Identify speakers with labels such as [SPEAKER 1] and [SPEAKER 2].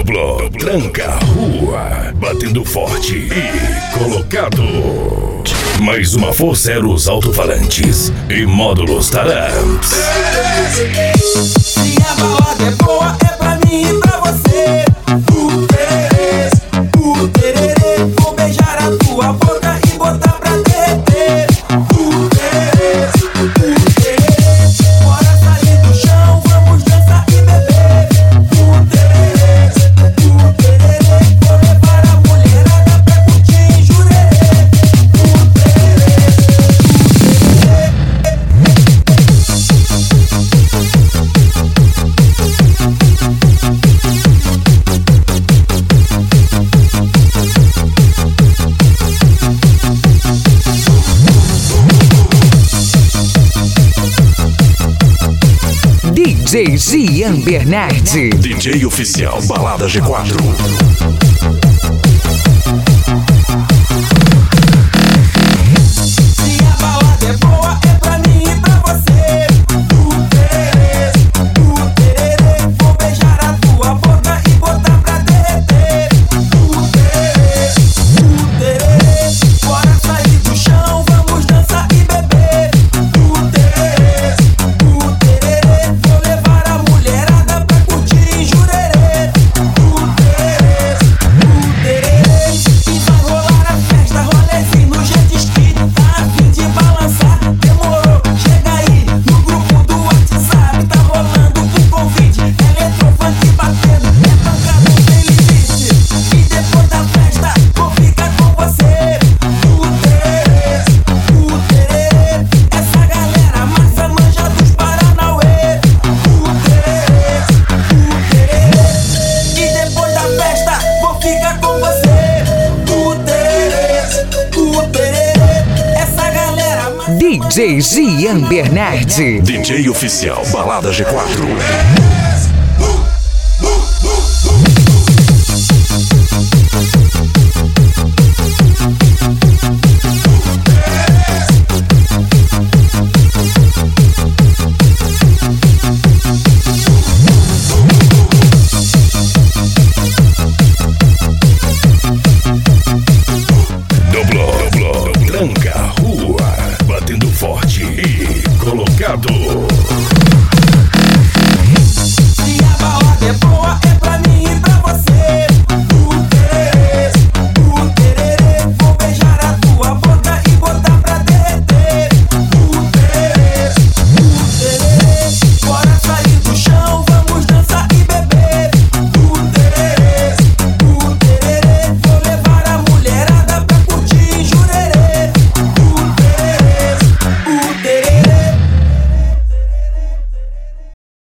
[SPEAKER 1] Doblou, tranca a rua, batendo forte e colocado. Mais uma força era os alto-falantes e módulos Taramps.
[SPEAKER 2] Se a balada é boa, é pra mim e pra você. O tererê, vou beijar a tua boca e botar pra derreter. O tererê, bora sair do chão, vamos dançar e beber. O tererê, vou levar a mulherada pra curtir em Jurerê.
[SPEAKER 3] DJ Gian Bernardi.
[SPEAKER 1] DJ oficial Balada G4.
[SPEAKER 2] Se a balada é boa, é pra mim e pra você. O tererê, vou beijar a tua boca e botar pra derreter. O tererê, bora sair do chão, vamos dançar e beber. O tererê, vou levar a mulherada pra curtir em Jurerê. O tererê, e vai rolar a festa, rolezinho no jet ski. Tá a fim de balançar, demorou, chega aí no grupo do WhatsApp. Tá rolando um convite, eletrofunk batendo, é pancada sem limite. E depois da festa, vou ficar com você. O tererê, essa galera massa manja dos Paranauê. O tererê, e depois da festa, vou ficar com você. O tererê, essa galera massa.
[SPEAKER 3] DJ Gian Bernardi.
[SPEAKER 1] DJ oficial Balada G4.